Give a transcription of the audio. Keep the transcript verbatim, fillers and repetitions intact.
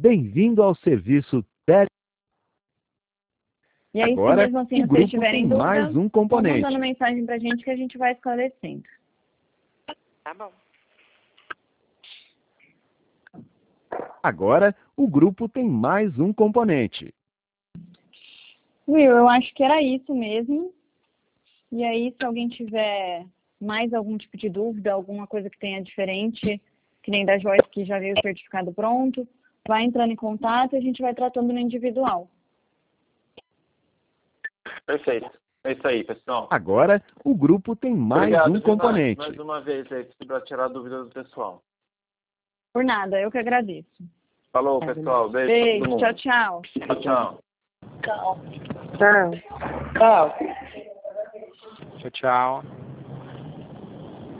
Bem-vindo ao serviço Tele. E aí, Agora, se mesmo assim o vocês grupo tiverem tem dúvida, mais um vão componente. mandando mensagem pra gente que a gente vai esclarecendo. Tá bom. Agora, o grupo tem mais um componente. Will, eu acho que era isso mesmo. E aí, se alguém tiver mais algum tipo de dúvida, alguma coisa que tenha diferente, que nem da Joyce, que já veio o certificado pronto, vai entrando em contato e a gente vai tratando no individual. Perfeito. É isso aí, pessoal. Agora, o grupo tem mais Obrigado, um viu, componente. Mais uma vez aí, para tirar a dúvida do pessoal. Por nada, eu que agradeço. Falou, pessoal. Beijo. Beijo, pra todo mundo. tchau, tchau. Tchau, tchau. Tchau. Tchau. Tchau, tchau.